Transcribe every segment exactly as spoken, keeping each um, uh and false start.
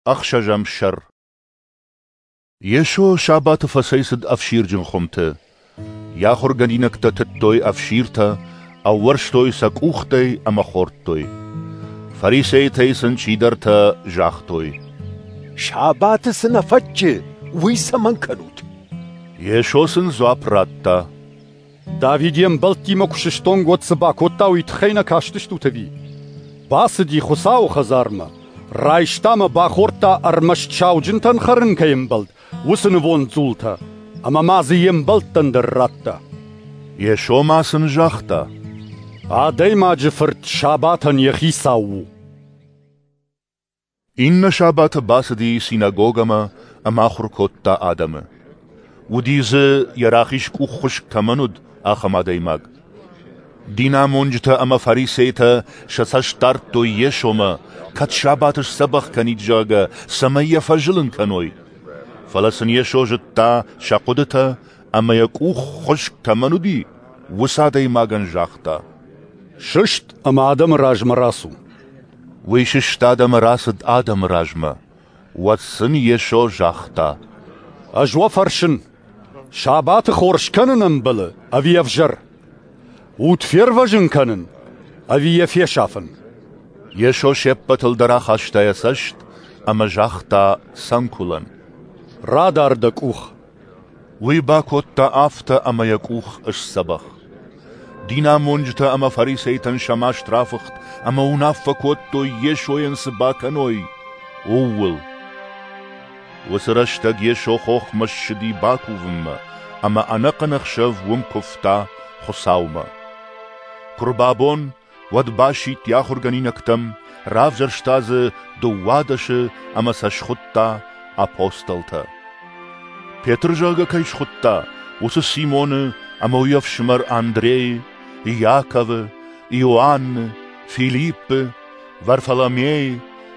أخشجم شر يشو شابات فسيسد أفشير جن خمته ياخر جنينك تتتوي أفشيرتا أو ورشتوي سكوختي أما خورتوي فريسي تيسن شيدرتا جاختوي شابات سنفتش ويسا من كنوت يشو سن زواب راتا داويديم بلتي مكششتون غوت سباكوتا ويتخينا كاشتشتوتوي باسدي خساو خزارما رايشتاما باخورتا أرمشتشاوجنتن خرن كيمبلد وسنوون زولتا أما مازي يمبلتن در راتا يشو ما سن جاختا آدي ما جفرت شاباتن يخيساو إن شابات باسدي سيناغوغما أما خركوتا آدم وديز يراخيش كوخش كمنود آخما ديماغ دينا منجتا أما فريسيتا شساشتارتو يشوما كات شاباتش سبخ كانيت جاغا سمية فجلن كانوي فلسن يشو جتا شاقودتا أما يكوخ خش كمنودي وسا ديماغن جاختا ششت أما آدم راجم راسو ويششت آدم راسد آدم راجما واتسن يشو جاختا أجوا فرشن شابات خورش كنن أمبل أبي يفجر وتفير وجن كنن أبي يفيشافن يشو شبتل درا خاشتا يسشت أما جاختا سنكولن رادار دكوخ ويباكوتا آفتا أما يكوخ اش سبخ دينا منجتا أما فريسيتن شماش ترافخت أما ونافكوتو يشو ينسباكنوي أول وسرشتاق يشو خوخ مشدي باكو وما أما أنقنخ شف ومكفتا خساوما كربابون ود باشيت ياخر غنينكتم راف جرشتاز دوادش أما سشخطتا أبوستلتا بيتر جاغا كيشخطتا وس سيمون أما ويفشمر أندري ياكov يوان فيليب وارفلامي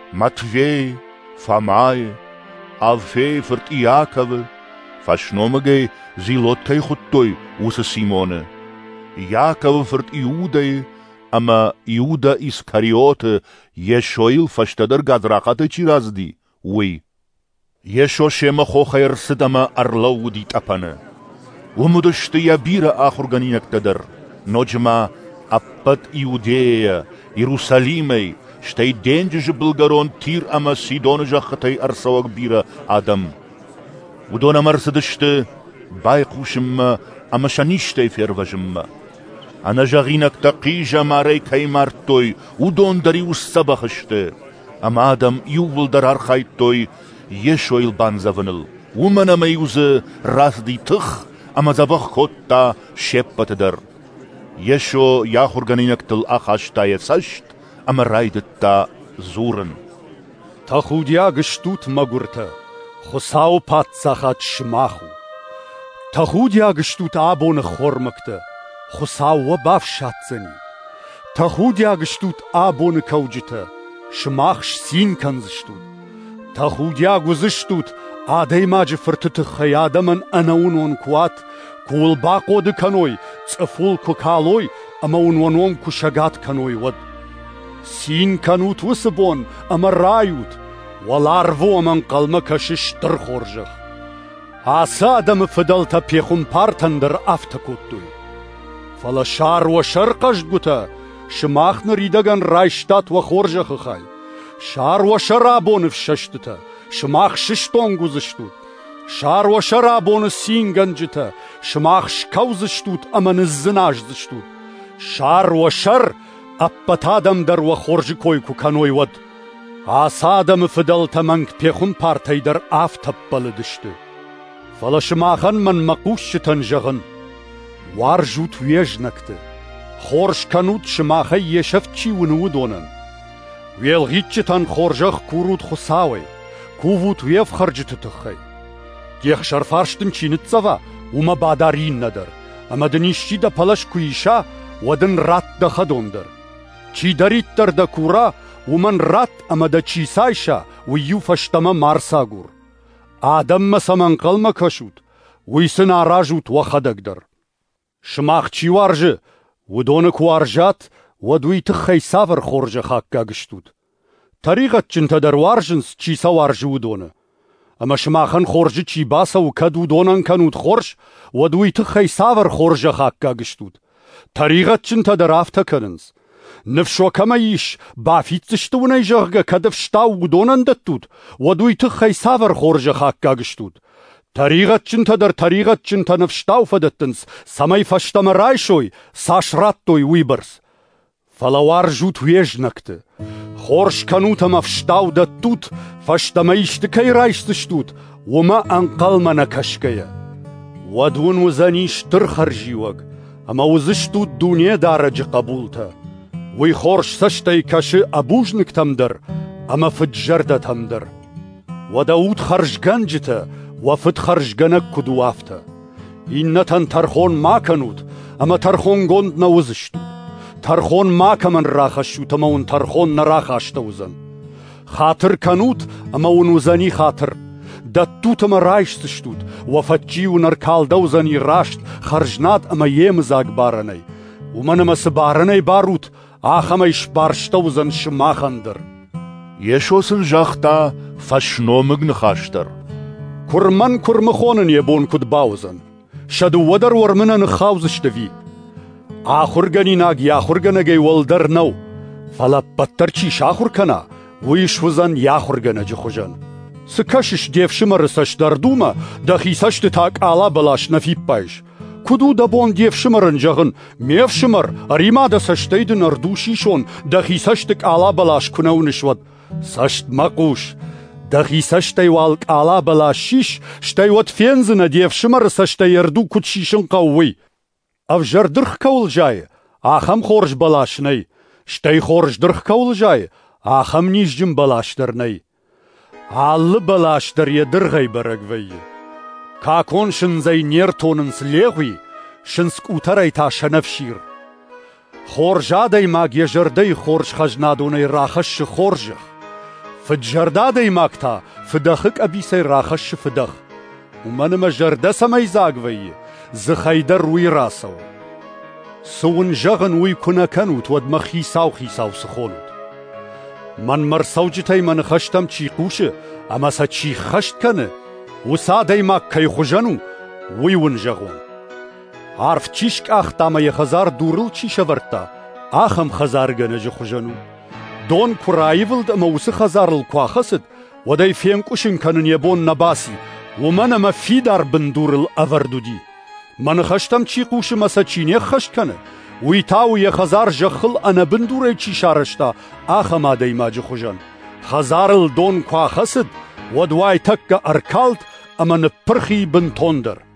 ماتفي فاماي Alfei vert Iakove, Fashnomage Zilotkei Chuttoi, Usa Simone. Iakove vert Iudei, Ama Iuda Iskariote, Yeshoil Fashtadar Gadrakate Chirazdi, Ui. Yesho Shema Chochair Sidama Arlaudi Tapane. Umudushte Yabira Achorganinak Tadar, Nojma Apat Iudea, Jerusalimei, Stei denjige Bulgaron Tir ama Sidone Jachatei Arsawag Bira Adam. Udona Marsadishte, Baikushimma, ama Shanishte Fervajimma. Ana Jarinak Taqija Marei Kaimartoi, Udon Darius Sabachiste. Am Adam Yuvel dar Archaitoi, Yeshoil Banzavanel. Womana Meuze Rasdi Tuch, ama Zavach Kotta Sheppateder. Yesho Yahorganinak tel Achashta Yesasht. أما رايدتا زورن تخوديا گشتوت مگورتا خساو پات ساخات شماخو تخوديا گشتوت آبون خورمکتا خساو وباف شاتزني تخوديا گشتوت آبون کوجتا شماخش سين کنزشتوت تخوديا گزشتوت آدي ماج فرتت خيادا من أنون ونكوات كول باقو دكانوي تفول كوكالوي أما ونونوم كشغات كانوي ود سين كانوت وسبون أما رايوت والارفو من قلما كشش ترخورجخ آسادم فدلتا بيخون بارتندر افتكوتوي فلا شار وشرقش گوتا شماخن ريدگان رايشتات وخورجخ خاي شار وشرابون فششتتا شماخ ششتون گوزشتوت شار وشرابون سين گنجتا شماخ شكوزشتوت أما نزناجزشتوت شار وشر أبتادم در وخورج كوي كوكانوي ود آسادم فدلتا منك بيخون بارتي در آفتب بلدشتو فلشماخن من مقوشتن جغن وارجوت ويجنكت خورج كانوت شماخي يشفتشي ونودونن ويلغيتشتن خورجخ كورود خساوي كوفوت ويف خرجت تخي ديخ شرفارشتن چينت زوا وما بادارين ندر اما دنيشتي دا پلش كويشا ودن رات دا خدوندر چي داريت در دا كورا ومن رات اما دا چي سايشا ويو فشتما مارساغور آدم مسمن قلما كشوت ويسن آراجوت وخدقدر شماخ چي وارجه ودونك وارجات ودوي تخي سافر خورجه خاكا گشتوت طريقة جنت در وارجنس چيسا وارجو دونه اما شماخن خورج چي باسا و كدو دونن كنود خورج ودوي تخي ساور خورج خاكا گشتود طريقة جنت در آفتا كننز نفشو كما يش بافيت تشتونه جغه كدف شتاو دونن دتود ودوي تخي ساور خورج خاكا گشتود طريقة جنت در طريقة جنت نفشتاو فدتنس سماي فشتم رايشوي ساشراتوي ويبرس فلوار جوت ويجنكت خورش كانوتا مفشتاو دتوت فشتميشتكي رايشتشتوت وما انقل من كشكيا ودون وزانيش ترخرجيوغ اما وزشتوت دونيا دارج قبولتا وي خورش سشتي كش ابوجنك تمدر اما فجردة تمدر وداود خرج گنجتا وفت خرج گنك كدوافتا إنتن ترخون ما كانوت اما ترخون گند نوزشتوت ترخون ما كمن راخشو تمون ترخون نراخشتوزن خاطر كانوت اما ونوزاني خاطر دتوت اما رايشتشتوت وفتجي ونركال دوزاني راشت خرجنات اما يمزاق بارني ومن اما سبارني باروت آخما يشبارشتوزن شماخندر يشوسن جاختا فشنومگ نخاشتر كرمن كرمخونن يبون كد باوزن شدو ودر ورمنا نخاوزشتوي آخر گنی ناگ یا خور گنگی ولدر نو فلا بطر چی شاخور کنا ویش وزن یا خور گنج خوشن سکشش دیف شمر سش در دوما دخی سش تاک آلا بلاش نفی پایش کدو دبون دیف شمرن جغن میف شمر ریما دا سشتید نردوشی شون دخی سش تک آلا بلاش کنو نشود سشت مقوش دخی سشتی والک آلا بلاش شیش شتی ود فینزن دیف شمر سشتی یردو کد شیشن قوی افجر درخ کول جای آخم خورج بلاش نی شتی خورج درخ کول جای آخم نیجم بلاش در نی حال بلاش در یه درغی برگوی کاکون شنزی نیر تونن سلیغوی شنسکوتری تا شنف شیر خورجادی ماگ یه جردی خورج خجنادونی راخش خورجخ فجردادی ماگ تا فدخک ابیسی راخش فدخ ومن ما جرده سمی زاگوی زخيدر وي راسو سون جغن وي كنا كانوت ود مخيساو خيساو سخونوت من مرسوجتي من خشتم چي قوشه اما سا چي خشت كنه وسادي ما كي خجنو وي ون جغون عارف چيشك اخت اما يخزار دورل چي شورتا اخم خزار گنج خجنو دون كرايولد اما وس خزار الكواخسد ودي فيم كوشن كنن يبون نباسي ومن ما في دار بندورل افردودي من خشتم چی قوش مسا چینی خشت کنه وی تاو یه خزار جخل انا بندوره چی شارشتا آخا ما دیما جه خوشن خزارل دون کوا خسد ودوای تک ارکالت اما نپرخی بنتوندر